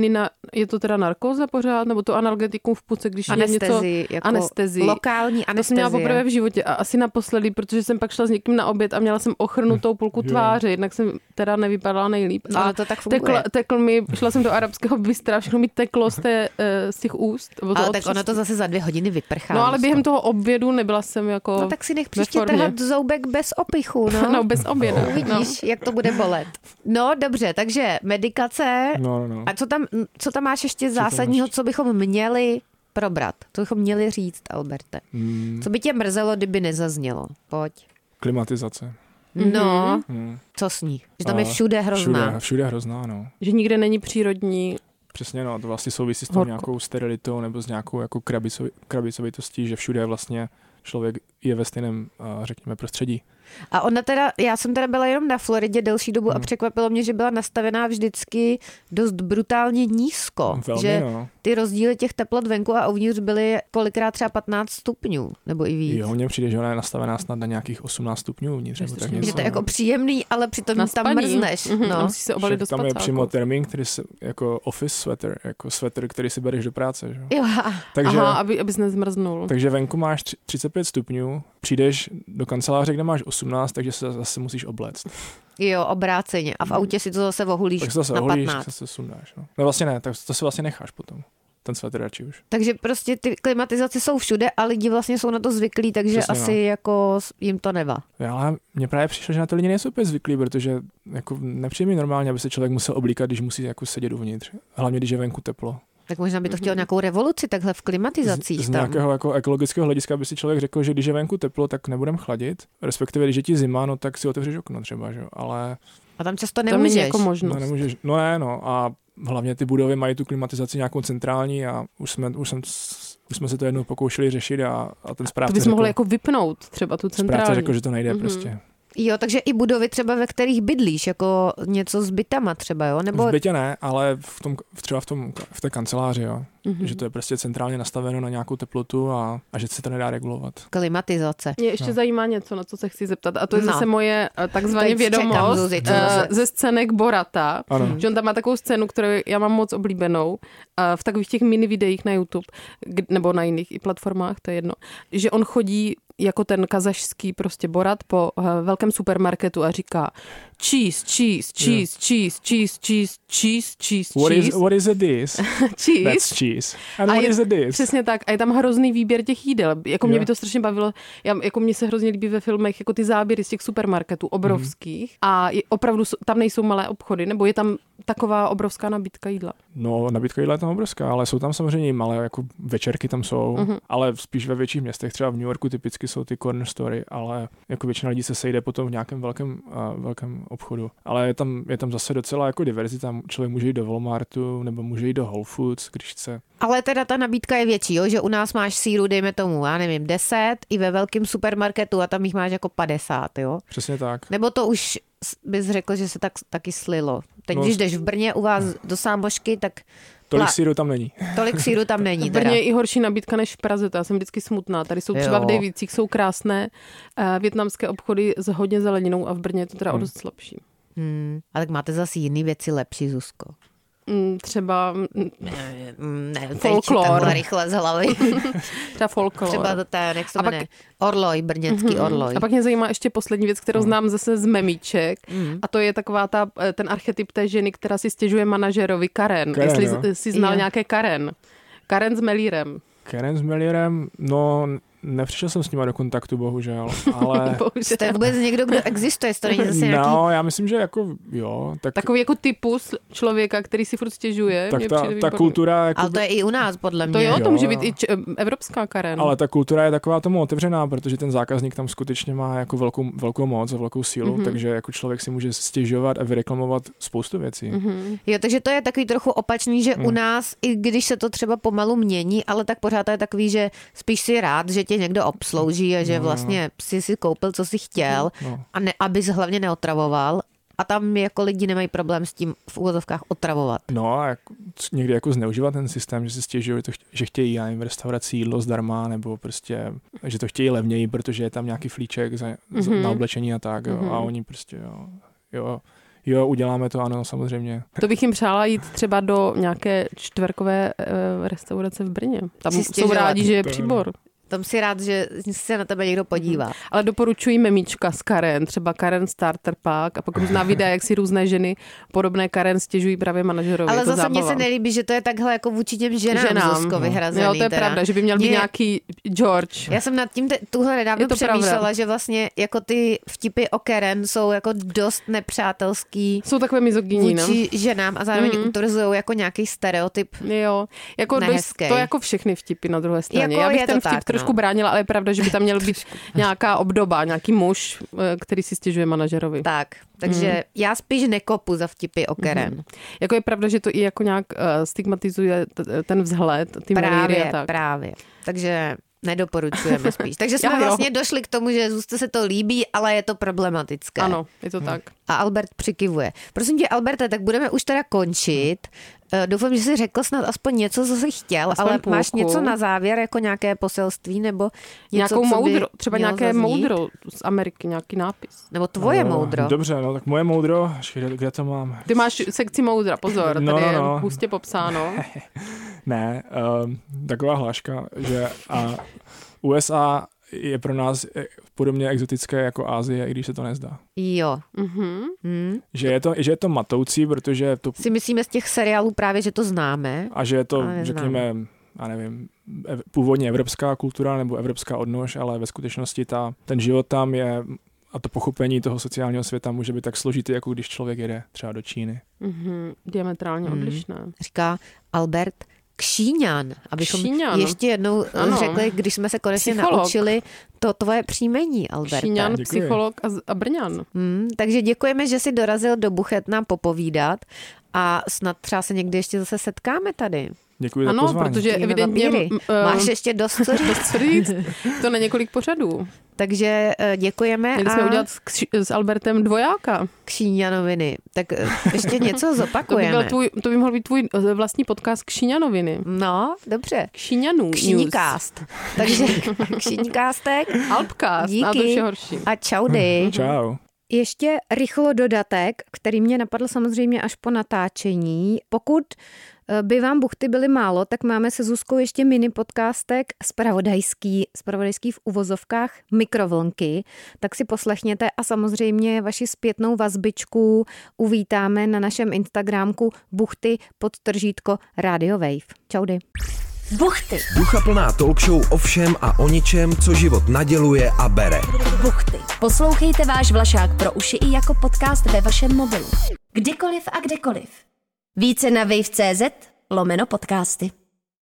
je to teda narkóza pořád, nebo to analgetikum v puce, když anestezi, je něco... Jako anestezi. Lokální anestezie. To jsem měla poprvé v životě a asi naposledy, protože jsem pak šla s někým na oběd a měla jsem ochrnutou půlku tváře, jednak jsem teda nevypadala nejlíp. No, ale to tak funguje. Tekl mi, šla jsem do arabského bystra, všechno mi teklo z těch úst. Ale tak ono to zase za 2 hodiny vyprchá. No ale během toho obědu nebyla jsem jako... No tak si nech příště trhat zoubek bez opichu, no. No, bez oběda. Uvidíš, jak to bude bolet. No dobře, takže medikace. No. A co tam máš ještě zásadního, co bychom měli probrat. To bychom měli říct, Alberte. Co by tě mrzelo, kdyby nezaznělo? Pojď. Klimatizace. No, co s ní? Že tam je všude hrozná. Všude hrozná, no. Že nikde není přírodní. Přesně, no, to vlastně souvisí s tou nějakou sterilitou nebo s nějakou jako krabicovitostí, že všude vlastně člověk je ve stejném, řekněme, prostředí. A ona teda, já jsem teda byla jenom na Floridě delší dobu a překvapilo mě, že byla nastavená vždycky dost brutálně nízko. Velmi, že no. Ty rozdíly těch teplot venku a uvnitř byly kolikrát třeba 15 stupňů, nebo i víc. Jo, mně přijde, že ona je nastavená snad na nějakých 18 stupňů uvnitř. Je to jako příjemný, ale přitom tam mrzneš. No. Musíš se obalit do spacáku. Tam je přímo termín, který se, jako office sweater, jako sweater, který si bereš do práce. Že? Jo. Takže, abys nezmrznul. Takže venku máš 35 stupňů, přijdeš do kanceláře, kde máš 18, takže se zase musíš obléct. Jo, obráceně. A v autě si to zase ohulíš tak zase na 15. Tak se sundáš. No vlastně ne, tak to si vlastně necháš potom. Ten sweater radši už. Takže prostě ty klimatizace jsou všude a lidi vlastně jsou na to zvyklí, takže přesně, asi jako jim to nevá. Ale mně právě přišlo, že na to lidi nejsou úplně zvyklí, protože jako nepřijde mi normálně, aby se člověk musel oblíkat, když musí jako sedět uvnitř. Hlavně, když je venku teplo. Tak možná by to chtělo nějakou revoluci takhle v klimatizacích. Z nějakého jako ekologického hlediska by si člověk řekl, že když je venku teplo, tak nebudem chladit. Respektive, když je ti zima, no tak si otevřeš okno třeba, že? Ale a tam často nemůžeš. Jako možnost. No, nemůžeš. No a hlavně ty budovy mají tu klimatizaci nějakou centrální a už jsme se to jednou pokoušeli řešit a ten správce to bys mohl jako vypnout třeba tu centrální. Správce řekl, že to nejde prostě. Jo, takže i budovy třeba, ve kterých bydlíš, jako něco s bytama třeba, jo? Nebo... V bytě ne, ale třeba v té kanceláři, jo. Že to je prostě centrálně nastaveno na nějakou teplotu a že se to nedá regulovat. Klimatizace. Mě ještě zajímá něco, na co se chci zeptat, a to je zase moje takzvaně vědomost ze scének Borata. Ano. Že on tam má takovou scénu, kterou já mám moc oblíbenou v takových těch mini videích na YouTube nebo na jiných i platformách, to je jedno, že on chodí jako ten kazašský prostě Borat po velkém supermarketu a říká cheese. What is this? Cheese. That's cheese. And what is this? Přesně tak. A je tam hrozný výběr těch jídel. Jako mě by to strašně bavilo. Jako mně se hrozně líbí ve filmech jako ty záběry z těch supermarketů obrovských. A opravdu tam nejsou malé obchody, nebo je tam taková obrovská nabídka jídla? No, nabídka jídla je tam obrovská, ale jsou tam samozřejmě malé, jako večerky tam jsou, ale spíš ve větších městech. Třeba v New Yorku typicky jsou ty corner story, ale jako většina lidí se sejde potom v nějakém velkém obchodu. Ale je tam zase docela jako diverzita. Člověk může jít do Walmartu nebo může jít do Whole Foods, když chce. Ale teda ta nabídka je větší, jo? Že u nás máš sýru, dejme tomu, já nevím, 10 i ve velkém supermarketu a tam jich máš jako 50, jo? Přesně tak. Nebo to už bys řekl, že se taky slilo. Teď, když jdeš v Brně u vás do Sámošky, tak... Tolik sýru tam není. Tolik sýru tam není. V Brně je i horší nabídka než v Praze, to já jsem vždycky smutná. Tady jsou třeba v Dejvicích, jsou krásné vietnamské obchody s hodně zeleninou a v Brně je to teda o dost slabší. Ale tak máte zase jiný věci lepší, Zuzko. Třeba folklor. Rychle z hlavy. Třeba folklor. Třeba to ten, jak se jmenuje, Orloj, brněnský Orloj. A pak mě zajímá ještě poslední věc, kterou znám zase z memíček. A to je taková ten archetyp té ženy, která si stěžuje manažerovi Karen. Jestli jsi znal nějaké Karen. Karen s Melírem. Karen s Melírem, no... Nepřišel jsem s nima do kontaktu, bohužel, ale... To je vůbec někdo, kdo existuje, to není zase nějaký... No, já myslím, že jako, jo. Tak... Takový jako typus člověka, který si furt stěžuje. Tak ta kultura... Jako... Ale to je i u nás, podle mě. To jo, to může být i evropská Karen. Ale ta kultura je taková tomu otevřená, protože ten zákazník tam skutečně má jako velkou moc a velkou sílu, takže jako člověk si může stěžovat a vyreklamovat spoustu věcí. Jo, takže to je takový trochu opačný, že u nás, i když se to třeba pomalu mění, ale tak pořád to je takový, že spíš si rád, že tě někdo obslouží a že vlastně si koupil, co si chtěl a abys hlavně neotravoval. A tam jako lidi nemají problém s tím v úvozovkách otravovat. No a někdy jako zneužívat ten systém, že si stěžují, že chtějí v restauraci jídlo zdarma, nebo prostě, že to chtějí levněji, protože je tam nějaký flíček na oblečení a tak. Jo, a oni prostě, jo, uděláme to, ano, samozřejmě. To bych jim přála jít třeba do nějaké čtvrkové restaurace v Brně. Tam jsou rádi, že je příbor. Tam si rád, že se na tebe někdo podívá. Ale doporučuji memíčka z Karen, třeba Karen Starter Pack a pak různá videa, jak si různé ženy podobné Karen stěžují právě manažerovi. Ale zase mně se nelíbí, že to je takhle jako vůči těm ženám. Zuzko, vyhrazený. Jo, to je pravda, že by měl být nějaký George. Já jsem nad tím tuhle nedávno přemýšlela, že vlastně jako ty vtipy o Karen jsou jako dost nepřátelský. Jsou takové mizogyní, vůči ženám a zároveň utvrzují jako nějaký stereotyp. Jo, jako to jako všechny vtipy na druhé straně. Jako já bych ten vtip trošku bránila, ale je pravda, že by tam měl být nějaká obdoba, nějaký muž, který si stěžuje manažerovi. Takže já spíš nekopu za vtipy o Karen. Jako je pravda, že to i jako nějak stigmatizuje ten vzhled, ty maníry a tak. Právě. Takže nedoporučujeme spíš. Takže jsme vlastně došli k tomu, že Zuzce se to líbí, ale je to problematické. Ano, je to tak. A Albert přikivuje. Prosím tě, Alberte, tak budeme už teda končit. Doufám, že jsi řekl snad aspoň něco, co jsi chtěl, ale půlku. Máš něco na závěr, jako nějaké poselství, nebo něco, nějakou moudro, třeba nějaké moudro z Ameriky, nějaký nápis. Nebo tvoje moudro. Dobře, tak moje moudro, kde to mám? Ty máš sekci moudra, pozor, tady je hustě popsáno. Ne, taková hláška, že USA je pro nás podobně exotické jako Asie, i když se to nezdá. Jo. Že je to matoucí, protože to... Si myslíme z těch seriálů právě, že to známe. A že je to, řekněme, já nevím, původně evropská kultura nebo evropská odnož, ale ve skutečnosti ten život tam je a to pochopení toho sociálního světa může být tak složitý, jako když člověk jede třeba do Číny. Diametrálně odlišné. Říká Albert Kšíňan, abychom ještě jednou řekli, když jsme se konečně naučili to tvoje příjmení, Alberte. Kšíňan, psycholog a Brňan. Takže děkujeme, že jsi dorazil do Buchet nám popovídat a snad třeba se někdy ještě zase setkáme tady. Děkuji za pozvání. Protože evidentně máš ještě dost co říct. To na několik pořadů. Takže děkujeme. Měli jsme udělat s Albertem dvojáka. Kšíňanoviny. Tak ještě něco zopakujeme. To by mohl být tvůj vlastní podcast Kšíňanoviny. No, dobře. Kšíňanů. Kšíňkást. Takže Kšíňkástek. Alpcast. Díky. A to vše horší. A čaudy. Čau. Ještě rychlo dodatek, který mě napadl samozřejmě až po natáčení. Pokud by vám buchty byly málo, tak máme se Zuzkou ještě mini podcastek zpravodajský v uvozovkách mikrovlnky, tak si poslechněte a samozřejmě vaši zpětnou vazbičku uvítáme na našem Instagramku buchty_Radio Wave. Čaudy. Buchty. Duchaplná talk show o všem a o ničem, co život naděluje a bere. Buchty. Poslouchejte váš Vlašák pro uši i jako podcast ve vašem mobilu. Kdykoliv a kdekoliv. Více na wave.cz/podcasty.